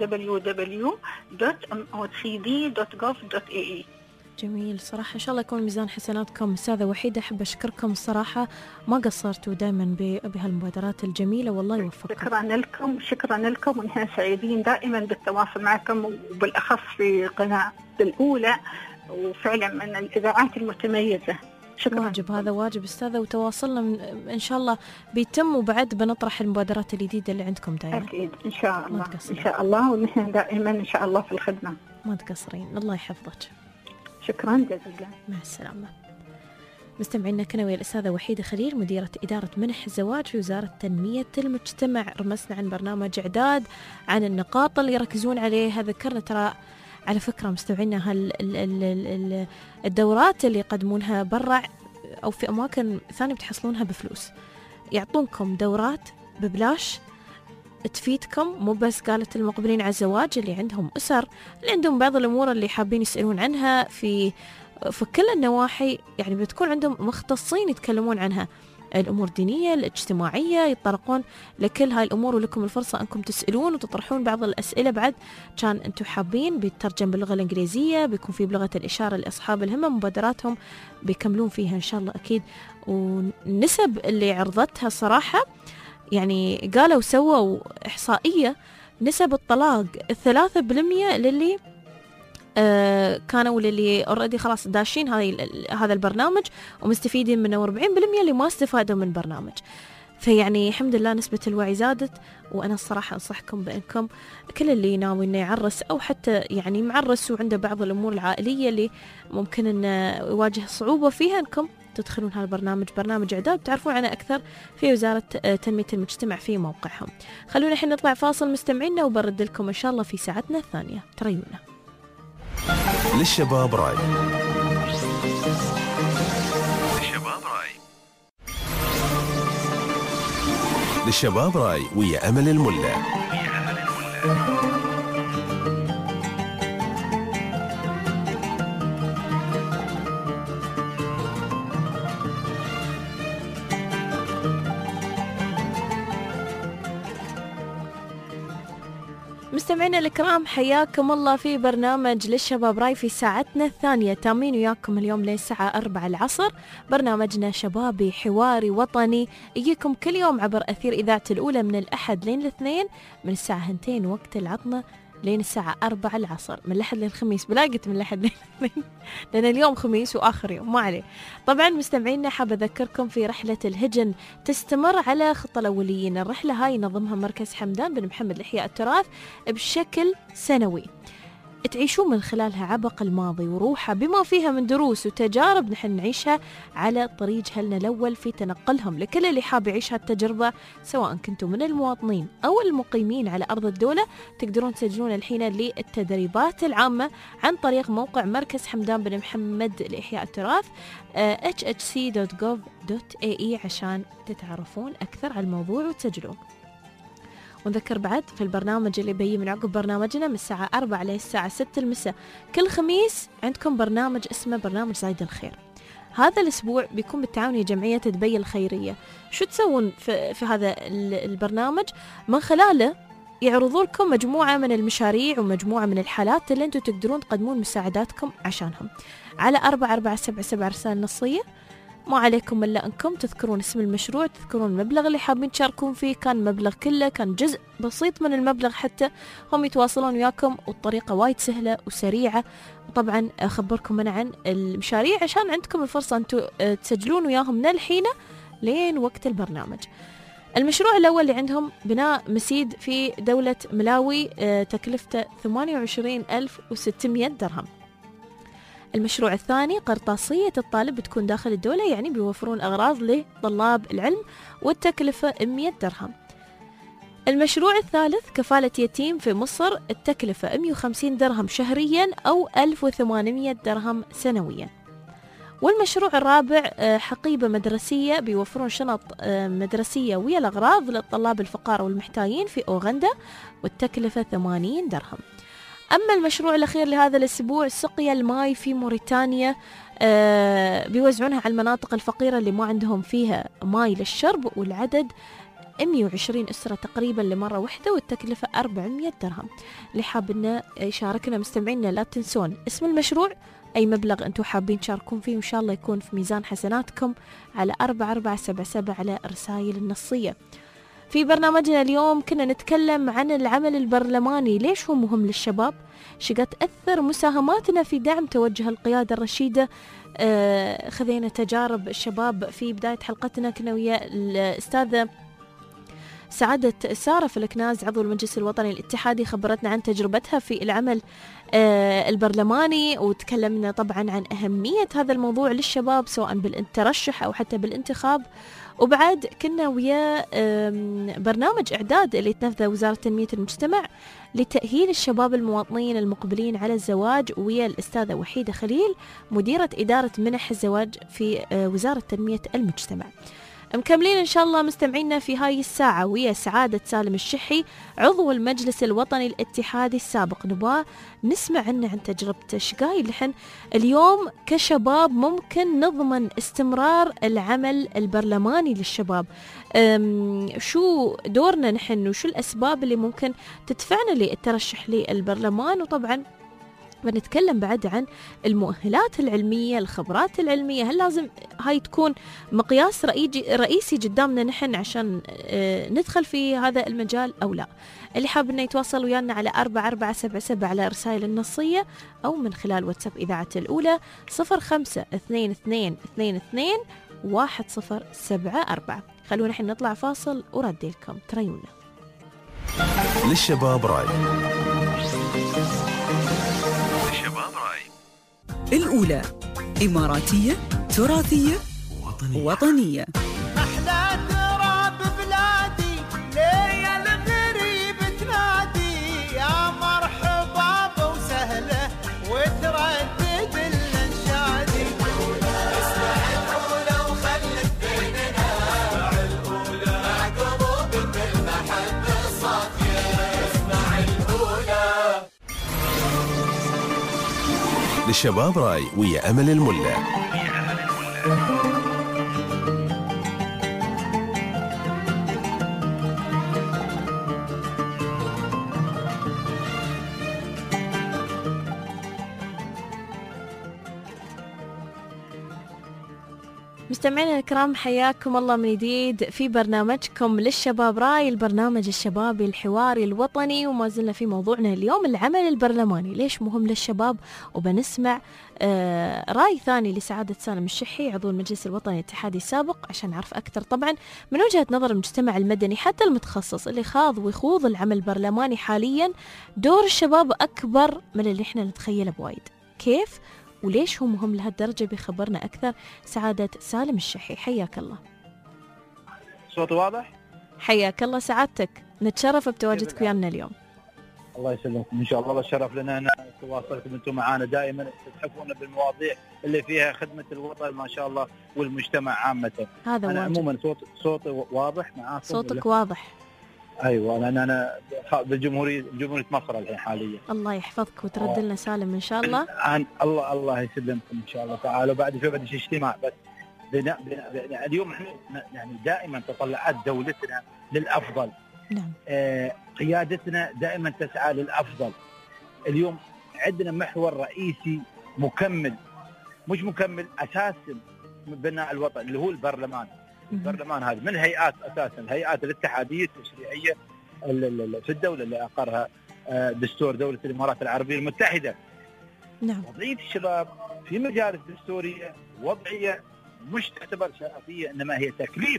www.mocd.gov.ae. جميل صراحة. إن شاء الله يكون ميزان حسناتكم. أستاذة وحيدة، أحب أشكركم الصراحة، ما قصرتوا دائما بهالمبادرات الجميلة، والله يوفقكم. شكرا لكم ونحن سعيدين دائما بالتواصل معكم، وبالأخص في قناة الأولى، وفعلا من الإذاعات المتميزة. شكرا. واجب، هذا واجب أستاذة، وتواصلنا إن شاء الله بيتم، وبعد بنطرح المبادرات الجديدة اللي عندكم دائما. أكيد إن شاء الله. إن شاء الله، ونحن دائما إن شاء الله في الخدمة. ما تقصرين، الله يحفظك. شكرا جزيلا. مع السلامة. مستمعينا، كنا ويا الأستاذة وحيدة خليل، مديرة إدارة منح الزواج في وزارة تنمية المجتمع. رمسنا عن برنامج إعداد، عن النقاط اللي يركزون عليها. ذكرنا ترى على فكرة مستمعينا الدورات اللي يقدمونها برا أو في أماكن ثانية بتحصلونها بفلوس. يعطونكم دورات ببلاش تفيدكم، مو بس قالت المقبلين على الزواج اللي عندهم أسر، اللي عندهم بعض الأمور اللي حابين يسألون عنها في كل النواحي. يعني بتكون عندهم مختصين يتكلمون عنها، الأمور الدينية الاجتماعية، يتطرقون لكل هاي الأمور، ولكم الفرصة أنكم تسألون وتطرحون بعض الأسئلة. بعد كان أنتم حابين بيترجم باللغة الإنجليزية، بيكون في بلغة الإشارة لأصحاب الهمة، مبادراتهم بيكملون فيها إن شاء الله أكيد. والنسب اللي عرضتها صراحة يعني قالوا سووا إحصائية، نسب الطلاق 3% للي كانوا للي اوريدي خلاص داشين هذا البرنامج ومستفيدين منه، و40% اللي ما استفادوا من برنامج. فيعني الحمد لله نسبة الوعي زادت. وأنا الصراحة أنصحكم بأنكم كل اللي ناوي إنه يعرس أو حتى يعني معرس وعنده بعض الأمور العائلية اللي ممكن إنه يواجه صعوبة فيها، أنكم تدخلون هالبرنامج، برنامج إعداد، تعرفون عنه أكثر في وزارة تنمية المجتمع في موقعهم. خلونا الحين نطلع فاصل مستمعينا، وبرد لكم إن شاء الله في ساعتنا الثانية. تريونا. للشباب راي. للشباب راي ويا أمل الملا. مستمعينا الكرام، حياكم الله في برنامج للشباب راي في ساعتنا الثانية. تامين وياكم اليوم للساعة 4 العصر، برنامجنا شبابي حواري وطني يجيكم كل يوم عبر أثير إذاعة الأولى من الأحد لين الاثنين من الساعة 2 وقت العطلة لين الساعة 4 العصر من الأحد للخميس. بلا قلت من الأحد لأن اليوم خميس وآخر يوم ما عليه. طبعا مستمعينا حابة أذكركم في رحلة الهجن تستمر على خط الأوليين. الرحلة هاي نظمها مركز حمدان بن محمد لإحياء التراث بشكل سنوي، تعيشون من خلالها عبق الماضي وروحه بما فيها من دروس وتجارب نحن نعيشها على طريق جهلنا الأول في تنقلهم. لكل اللي حاب يعيش هالتجربة سواء كنتم من المواطنين أو المقيمين على أرض الدولة تقدرون تسجلون الحين للتدريبات العامة عن طريق موقع مركز حمدان بن محمد لإحياء التراث hhc.gov.ae عشان تتعرفون أكثر على الموضوع وتسجلون. ونذكر بعد في البرنامج اللي بيجي من عقب برنامجنا من الساعة 4 للساعة 6 المساء كل خميس عندكم برنامج اسمه برنامج زايد الخير. هذا الأسبوع بيكون بالتعاون جمعية دبي الخيرية. شو تسوون في هذا البرنامج؟ من خلاله يعرضون لكم مجموعة من المشاريع ومجموعة من الحالات اللي انتم تقدرون تقدمون مساعداتكم عشانهم على 4477 رسالة نصية. ما عليكم إلا أنكم تذكرون اسم المشروع، تذكرون المبلغ اللي حابين تشاركون فيه، كان مبلغ كله كان جزء بسيط من المبلغ، حتى هم يتواصلون وياكم والطريقة وايد سهلة وسريعة. وطبعا أخبركم أنا عن المشاريع عشان عندكم الفرصة أنتم تسجلون وياهم من الحين لين وقت البرنامج. المشروع الأول اللي عندهم بناء مسيد في دولة ملاوي تكلفته 28,600 درهم. المشروع الثاني قرطاسية الطالب بتكون داخل الدولة، يعني بيوفرون أغراض لطلاب العلم والتكلفة 100 درهم. المشروع الثالث كفالة يتيم في مصر، التكلفة 150 درهم شهريا أو 1800 درهم سنويا. والمشروع الرابع حقيبة مدرسية، بيوفرون شنط مدرسية ويا الأغراض للطلاب الفقراء والمحتاجين في أوغندا والتكلفة 80 درهم. أما المشروع الأخير لهذا الأسبوع سقيا الماء في موريتانيا، بيوزعونها على المناطق الفقيرة اللي ما عندهم فيها ماء للشرب، والعدد 120 أسرة تقريبا لمرة واحدة والتكلفة 400 درهم. اللي حاب إنه يشاركنا مستمعينا لا تنسون اسم المشروع، أي مبلغ أنتم حابين تشاركون فيه، وإن شاء الله يكون في ميزان حسناتكم على 4477 على الرسائل النصية. في برنامجنا اليوم كنا نتكلم عن العمل البرلماني، ليش هو مهم للشباب، شقد تأثر مساهماتنا في دعم توجه القيادة الرشيدة. خذينا تجارب الشباب في بداية حلقتنا، كنا ويا الأستاذة سعادة سارة فلكناز عضو المجلس الوطني الاتحادي، خبرتنا عن تجربتها في العمل البرلماني، وتكلمنا طبعا عن أهمية هذا الموضوع للشباب سواء بالترشح أو حتى بالانتخاب. وبعد كنا ويا برنامج إعداد اللي تنفذه وزارة تنمية المجتمع لتأهيل الشباب المواطنين المقبلين على الزواج، ويا الأستاذة وحيدة خليل مديرة إدارة منح الزواج في وزارة تنمية المجتمع. مكملين إن شاء الله مستمعينا في هاي الساعة ويا سعادة سالم الشحي عضو المجلس الوطني الاتحادي السابق. نبغى نسمع عن تجربته، شقايل نحن اليوم كشباب ممكن نضمن استمرار العمل البرلماني للشباب، شو دورنا نحن وشو الأسباب اللي ممكن تدفعنا للترشح للبرلمان. وطبعا بنتكلم بعد عن المؤهلات العلمية، الخبرات العلمية، هل لازم هاي تكون مقياس رئيسي قدامنا نحن عشان ندخل في هذا المجال أو لا. اللي حاب إنه يتواصل ويانا على 4477 على رسائل النصية أو من خلال واتساب إذاعة الأولى 0522211074. خلونا نحن نطلع فاصل وردي لكم تريونا. للشباب راي. الأولى إماراتية تراثية وطنية. أحلى تراب بلادي ليا الغريب تنادي يا مرحبا وسهلة وتردد الأنشادي. اسمع الأولى وخلك بيننا، اسمع الأولى مع قلوب بالمحبة الصافية. اسمع الأولى. للشباب راي ويا أمل الملا. مستمعينا الكرام، حياكم الله من جديد في برنامجكم للشباب راي، البرنامج الشبابي الحواري الوطني، وما زلنا في موضوعنا اليوم العمل البرلماني ليش مهم للشباب. وبنسمع راي ثاني لسعادة سالم الشحي عضو المجلس الوطني الاتحادي السابق عشان نعرف أكثر طبعا من وجهة نظر المجتمع المدني حتى المتخصص اللي خاض ويخوض العمل البرلماني حاليا. دور الشباب أكبر من اللي احنا نتخيله بوايد. كيف وليش هو مهم لهالدرجة؟ بيخبرنا أكثر سعادة سالم الشحي. حياك الله. صوت واضح؟ حياك الله سعادتك، نتشرف بتواجدك ويانا اليوم. الله يسلمكم، ان شاء الله الشرف لنا ان تواصلكم انتم معنا دائما، تتحفونا بالمواضيع اللي فيها خدمه الوطن ما شاء الله والمجتمع عامه. هذا انا واجب. عموما صوتي واضح معاكم؟ صوتك واضح. ايوه، انا بالجمهوريه مصر الحين حاليا. الله يحفظك وترد لنا سالم ان شاء الله. الله يسلمكم ان شاء الله تعالى. وبعد شوي بدي اجتماع بس بناء اليوم احنا يعني دائما تطلعات دولتنا للافضل. نعم. قيادتنا دائما تسعى للافضل. اليوم عندنا محور رئيسي مكمل، مش مكمل، اساس بناء الوطن اللي هو البرلمان. البرلمان هذا من هيئات اساسا الهيئات الاتحاديه التشريعيه في الدوله اللي اقرها دستور دوله الامارات العربيه المتحده. نعم. وضعيه الشباب في مجالس دستوريه وضعيه مش تعتبر شرفيه، انما هي تكليف.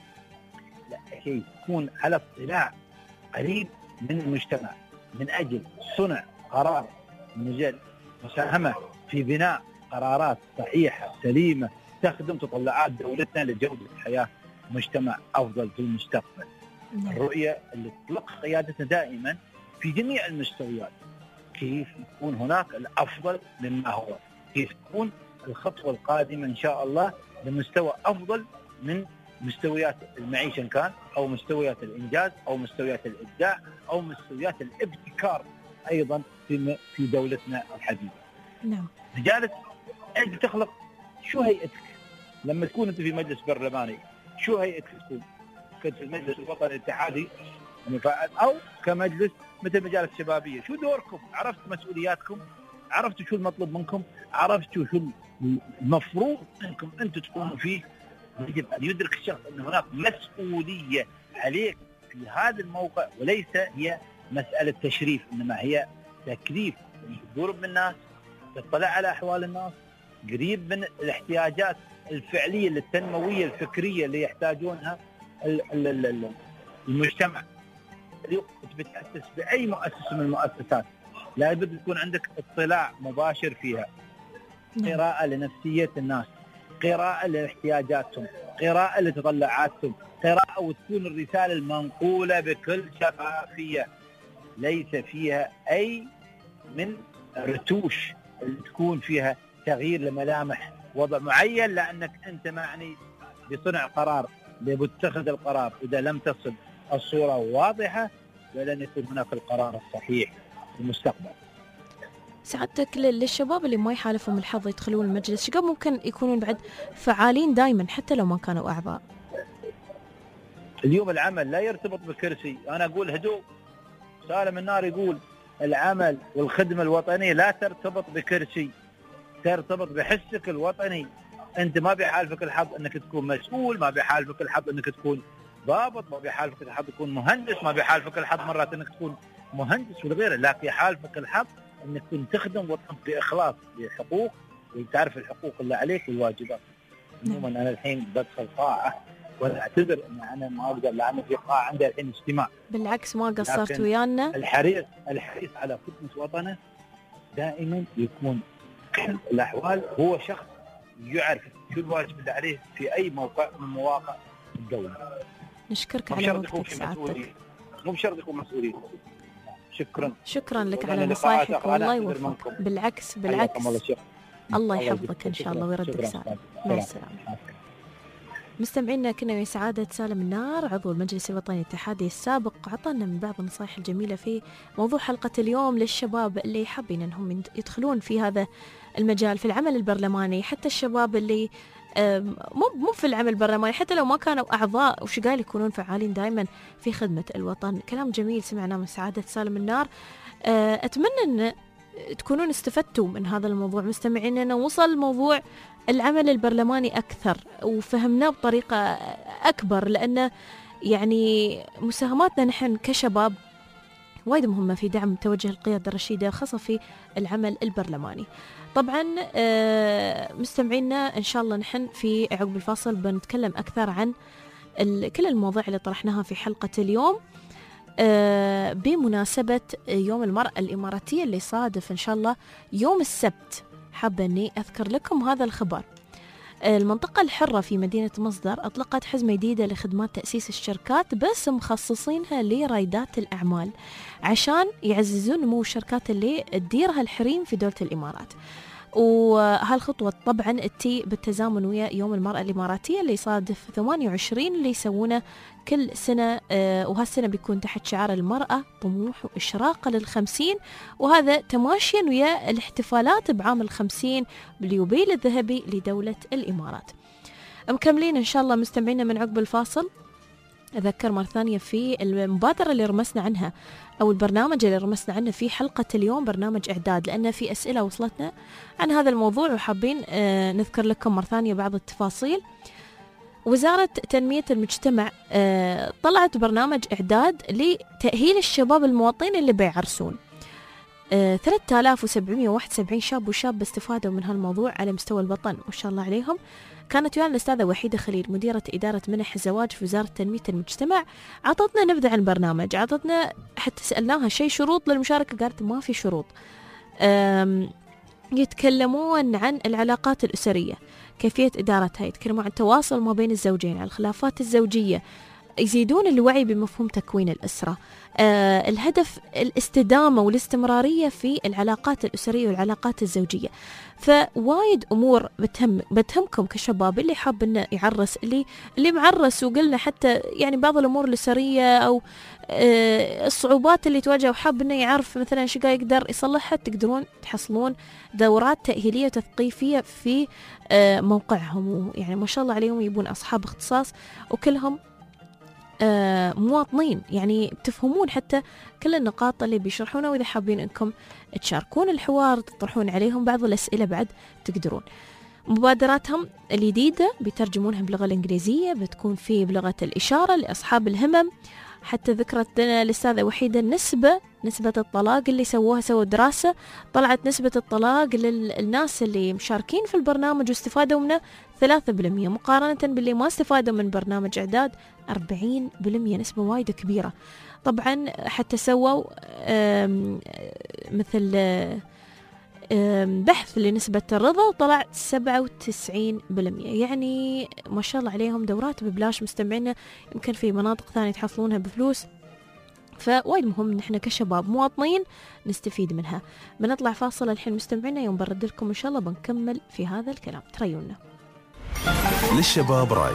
لا شيء يكون على اطلاع قريب من المجتمع من اجل صنع قرار من اجل مساهمه في بناء قرارات صحيحه سليمه تخدم تطلعات دولتنا لجوده حياه مجتمع افضل في المستقبل. الرؤيه اللي تطلق قيادتنا دائما في جميع المستويات، كيف يكون هناك الافضل مما هو، كيف تكون الخطوه القادمه ان شاء الله لمستوى افضل من مستويات المعيشه إن كان، او مستويات الانجاز، او مستويات الابداع، او مستويات الابتكار ايضا في دولتنا الحبيبه. نعم. رجالة انت تخلق شو هيئتك لما تكون انت في مجلس برلماني؟ شو هيئتك تكون؟ كنت في المجلس الوطني الاتحادي او كمجلس مثل مجالس شبابيه، شو دوركم؟ عرفت مسؤولياتكم؟ عرفتوا شو المطلوب منكم؟ عرفتوا شو المفروض انكم انتم تكونوا فيه؟ يجب ان يدرك الشخص ان هناك مسؤوليه عليك في هذا الموقع، وليس هي مساله تشريف، انما هي تكليف. تقرب من الناس، تطلع على احوال الناس، قريب من الاحتياجات الفعليه التنمويه الفكريه اللي يحتاجونها المجتمع. اليوم بتأسس باي مؤسسه من المؤسسات لابد يكون عندك اطلاع مباشر فيها، قراءه لنفسيه الناس، قراءه لاحتياجاتهم، قراءه لتطلعاتهم، قراءه وتكون الرساله المنقوله بكل شفافيه ليس فيها اي من رتوش اللي تكون فيها تغيير لملامح وضع معين، لانك انت معني بصنع قرار، لتتخذ القرار. اذا لم تصل الصوره واضحه فلن يكون هناك القرار الصحيح في المستقبل. سعادتك للشباب اللي ما يحالفهم الحظ يدخلون المجلس، شباب ممكن يكونون بعد فعالين دائما حتى لو ما كانوا اعضاء؟ اليوم العمل لا يرتبط بكرسي. انا اقول هدوء. سالم النار يقول العمل والخدمه الوطنيه لا ترتبط بكرسي، ترتبط بحسك الوطني. انت ما بيحالفك الحظ انك تكون مسؤول، ما بيحالفك الحظ انك تكون ضابط، ما بيحالفك الحظ تكون مهندس، ما بيحالفك الحظ مرات انك تكون مهندس ولا غيره، لكن يحالفك الحظ انك تكون تخدم وطنك باخلاص بحقوق، وتعرف الحقوق اللي عليك والواجبات. عموما انا الحين بدخل قاعه وانا اعتذر ان انا ما اقدر، لان في قاعه عندي الحين اجتماع. بالعكس ما قصرت ويانا. الحريص على خدمه وطنه دائما يكون كل الاحوال هو شخص يعرف شو الواجب اللي عليه في اي موقع من مواقع الدوله. نشكرك على وقتك سعادتك. مو بشرط يكون مسؤولين. شكرا لك على نصايحك والله يوفقك. بالعكس الله يحفظك ان شاء الله ويردك سالم. مع السلامه. مستمعينا كنا ويا سعادة سالم النار عضو المجلس الوطني الاتحادي السابق، عطانا من بعض النصائح الجميلة في موضوع حلقة اليوم للشباب اللي حابين انهم يدخلون في هذا المجال في العمل البرلماني، حتى الشباب اللي مو في العمل البرلماني حتى لو ما كانوا أعضاء وش قال يكونون فعالين دائما في خدمة الوطن. كلام جميل سمعناه من سعادة سالم النار. أتمنى أن تكونون استفدتوا من هذا الموضوع مستمعيننا، وصل موضوع العمل البرلماني أكثر وفهمناه بطريقة أكبر، لأن يعني مساهماتنا نحن كشباب وايد مهمة في دعم توجه القيادة الرشيدة خاصة في العمل البرلماني. طبعا مستمعينا إن شاء الله نحن في عقب الفاصل بنتكلم أكثر عن كل المواضيع اللي طرحناها في حلقة اليوم بمناسبة يوم المرأة الإماراتية اللي صادف إن شاء الله يوم السبت. حابة أني أذكر لكم هذا الخبر. المنطقة الحرة في مدينة مصدر أطلقت حزمة جديدة لخدمات تأسيس الشركات بس مخصصينها لرائدات الأعمال عشان يعززون نمو الشركات اللي تديرها الحريم في دولة الإمارات. وهالخطوة طبعا تي بالتزامن ويا يوم المرأة الإماراتية اللي يصادف 28 اللي يسوونه كل سنة، وهالسنة بيكون تحت شعار المرأة طموح وإشراقة لل50، وهذا تماشيا ويا الاحتفالات بعام 50 باليوبيل الذهبي لدولة الإمارات. مكملين إن شاء الله مستمعين من عقب الفاصل. أذكر مرة ثانية في المبادرة اللي رمسنا عنها أو البرنامج اللي رمسنا عنه في حلقة اليوم، برنامج إعداد، لأن في أسئلة وصلتنا عن هذا الموضوع وحابين نذكر لكم مرة ثانية بعض التفاصيل. وزارة تنمية المجتمع طلعت برنامج إعداد لتأهيل الشباب المواطنين اللي بيعرسون. 3771 شاب وشاب استفادوا من هالموضوع على مستوى الوطن ما شاء الله عليهم. كانت ويانا الأستاذة وحيدة خليل مديرة إدارة منح الزواج في وزارة تنمية المجتمع، عطتنا نبذة عن البرنامج، عطتنا حتى سألناها شيء شروط للمشاركة، قالت ما في شروط. يتكلمون عن العلاقات الأسرية، كيفية إدارتها، يتكلمون عن التواصل ما بين الزوجين، عن الخلافات الزوجية، يزيدون الوعي بمفهوم تكوين الأسرة. الهدف الاستدامة والاستمرارية في العلاقات الأسرية والعلاقات الزوجية. فوايد أمور بتهمكم كشباب، اللي حاب إنه يعرس، اللي معرس، وقلنا حتى يعني بعض الأمور الأسرية أو الصعوبات اللي تواجه وحاب إنه يعرف مثلا شو يقدر يصلحها، تقدرون تحصلون دورات تأهيلية وتثقيفية في موقعهم. يعني ما شاء الله عليهم يبون أصحاب اختصاص وكلهم مواطنين، يعني بتفهمون حتى كل النقاط اللي بيشرحونها. وإذا حابين أنكم تشاركون الحوار تطرحون عليهم بعض الأسئلة بعد تقدرون. مبادراتهم الجديدة بيترجمونها باللغة الإنجليزية، بتكون في بلغة الإشارة لأصحاب الهمم. حتى ذكرت لنا الأستاذة وحيدة نسبة الطلاق اللي سووا دراسة، طلعت نسبة الطلاق للناس اللي مشاركين في البرنامج واستفادوا منه 3%، مقارنة باللي ما استفادوا من برنامج إعداد 40%، نسبة وايد كبيرة. طبعا حتى سووا مثل بحث لنسبة الرضا وطلع 97%، يعني ما شاء الله عليهم دورات ببلاش مستمعينا، يمكن في مناطق ثانية تحصلونها بفلوس. فوايد مهم ان احنا كشباب مواطنين نستفيد منها. بنطلع فاصل الحين مستمعينا، يوم برد لكم ان شاء الله بنكمل في هذا الكلام، تريونا. للشباب راي.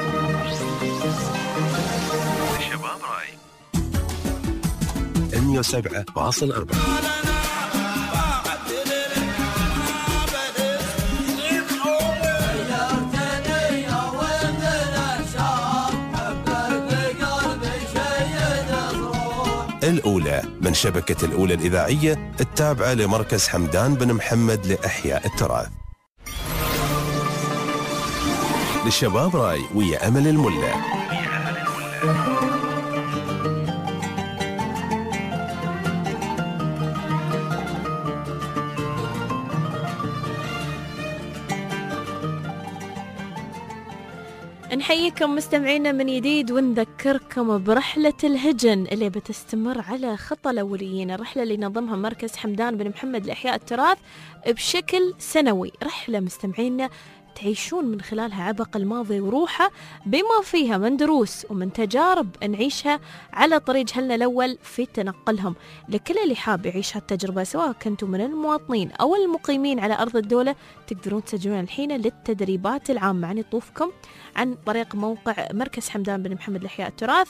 للشباب راي 107.4. الأولى من شبكة الأولى الإذاعية التابعة لمركز حمدان بن محمد لإحياء التراث. للشباب راي ويا أمل الملا. نحييكم مستمعينا من جديد ونذكركم برحلة الهجن اللي بتستمر على خط الأوليين، الرحلة اللي نظمها مركز حمدان بن محمد لإحياء التراث بشكل سنوي. رحلة مستمعينا تعيشون من خلالها عبق الماضي وروحه، بما فيها من دروس ومن تجارب نعيشها على طريق جهلنا الأول في تنقلهم. لكل اللي حاب يعيش هالتجربة سواء كنتم من المواطنين أو المقيمين على أرض الدولة، تقدرون تسجلون الحين للتدريبات العامة عن طوفكم عن طريق موقع مركز حمدان بن محمد لإحياء التراث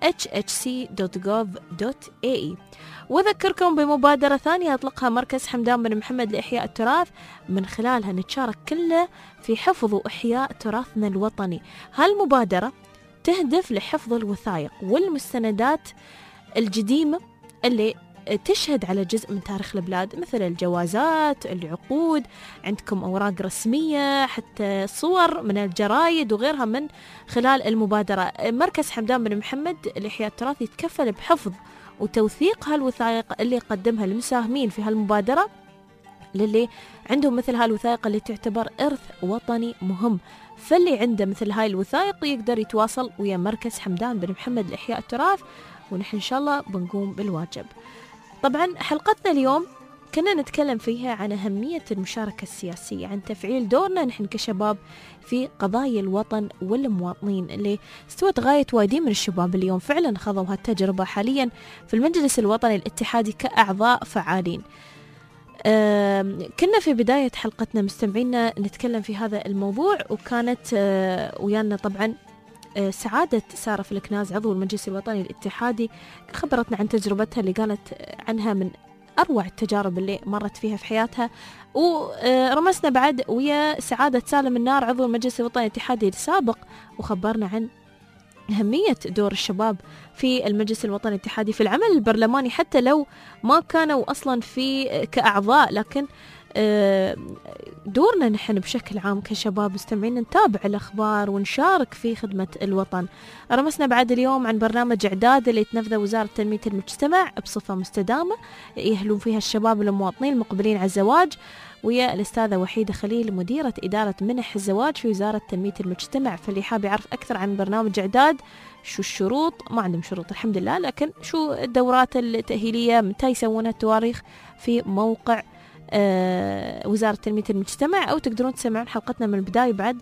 hhc.gov.ae. وذكركم بمبادرة ثانية أطلقها مركز حمدان بن محمد لإحياء التراث، من خلالها نتشارك كلنا في حفظ وإحياء تراثنا الوطني. هالمبادرة تهدف لحفظ الوثائق والمستندات القديمة اللي تشهد على جزء من تاريخ البلاد، مثل الجوازات، العقود، عندكم أوراق رسمية، حتى صور من الجرايد وغيرها من خلال المبادرة. مركز حمدان بن محمد لإحياء التراث يتكفل بحفظ وتوثيق هالوثائق اللي قدمها المساهمين في هالمبادرة، للي عندهم مثل هالوثائق اللي تعتبر إرث وطني مهم. فاللي عنده مثل هاي الوثائق يقدر يتواصل ويا مركز حمدان بن محمد لإحياء التراث، ونحن إن شاء الله بنقوم بالواجب. طبعا حلقتنا اليوم كنا نتكلم فيها عن أهمية المشاركة السياسية، عن تفعيل دورنا نحن كشباب في قضايا الوطن والمواطنين، اللي استوت غاية وايدين من الشباب اليوم فعلا خضوا هالتجربة حاليا في المجلس الوطني الاتحادي كأعضاء فعالين. كنا في بداية حلقتنا مستمعينا نتكلم في هذا الموضوع، وكانت ويانا طبعا سعادة سارة فلكناز عضو المجلس الوطني الاتحادي، خبرتنا عن تجربتها اللي قالت عنها من أروع التجارب اللي مرت فيها في حياتها. ورمسنا بعد ويا سعادة سالم النار عضو المجلس الوطني الاتحادي السابق، وخبرنا عن أهمية دور الشباب في المجلس الوطني الاتحادي في العمل البرلماني، حتى لو ما كانوا أصلا في كأعضاء، لكن دورنا نحن بشكل عام كشباب مستمعين نتابع الأخبار ونشارك في خدمة الوطن. رمسنا بعد اليوم عن برنامج إعداد اللي تنفذه وزارة تنمية المجتمع بصفة مستدامة يأهلون فيها الشباب المواطنين المقبلين على الزواج، ويا الأستاذة وحيدة خليل مديرة إدارة منح الزواج في وزارة تنمية المجتمع. فاللي حاب يعرف أكثر عن برنامج إعداد، شو الشروط، ما عندهم شروط الحمد لله، لكن شو الدورات التأهيلية، متى يسوونها، التواريخ في موقع وزارة تنمية المجتمع، أو تقدرون تسمعون حلقتنا من البداية بعد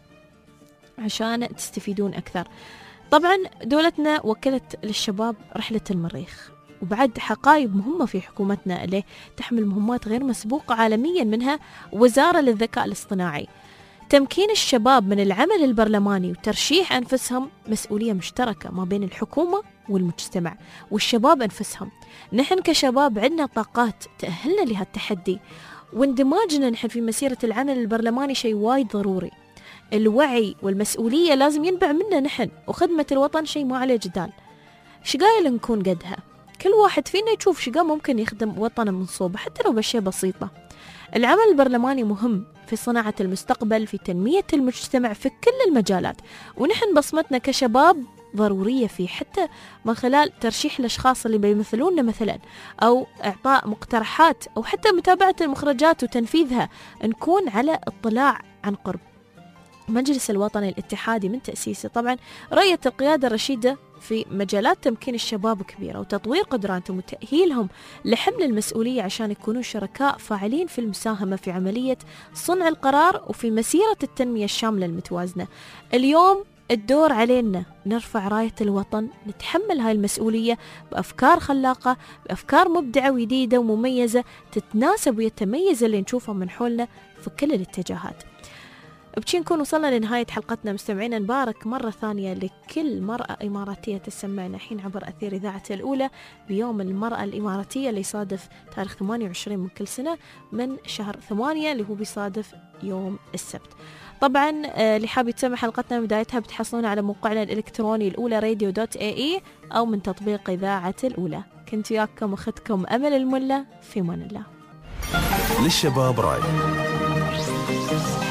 عشان تستفيدون أكثر. طبعا دولتنا وكلت للشباب رحلة المريخ، وبعد حقائب مهمة في حكومتنا اللي تحمل مهمات غير مسبوقة عالميا، منها وزارة للذكاء الاصطناعي. تمكين الشباب من العمل البرلماني وترشيح أنفسهم مسؤولية مشتركة ما بين الحكومة والمجتمع والشباب أنفسهم. نحن كشباب عندنا طاقات تأهلنا لهالتحدي، واندماجنا نحن في مسيرة العمل البرلماني شيء وايد ضروري. الوعي والمسؤولية لازم ينبع منا نحن، وخدمة الوطن شيء ما عليه جدال. شقايل نكون قدها، كل واحد فينا يشوف شقا ممكن يخدم وطنه من صوبه حتى لو بأشياء بسيطة. العمل البرلماني مهم في صناعة المستقبل، في تنمية المجتمع في كل المجالات، ونحن بصمتنا كشباب ضرورية فيه، حتى من خلال ترشيح الأشخاص اللي بيمثلوننا مثلا، أو إعطاء مقترحات، أو حتى متابعة المخرجات وتنفيذها، نكون على اطلاع عن قرب. مجلس الوطني الاتحادي من تأسيسه طبعا رؤية القيادة الرشيدة في مجالات تمكين الشباب كبيرة، وتطوير قدراتهم وتأهيلهم لحمل المسؤولية عشان يكونوا شركاء فاعلين في المساهمة في عملية صنع القرار وفي مسيرة التنمية الشاملة المتوازنة. اليوم الدور علينا نرفع راية الوطن، نتحمل هاي المسؤولية بأفكار خلاقة، بأفكار مبدعة وجديدة ومميزة تتناسب ويتميز اللي نشوفه من حولنا في كل الاتجاهات. بشي نكون وصلنا لنهاية حلقتنا مستمعينا. نبارك مرة ثانية لكل مرأة إماراتية تسمعنا الحين عبر أثير إذاعة الأولى بيوم المرأة الإماراتية اللي يصادف تاريخ 28 من كل سنة من شهر 8 اللي هو بيصادف يوم السبت. طبعا اللي حاب يتسمع حلقتنا من بدايتها بتحصلون على موقعنا الإلكتروني الأولى radio.ae أو من تطبيق إذاعة الأولى. كنت وياكم أختكم أمل الملا، في أمان الله. للشباب راي.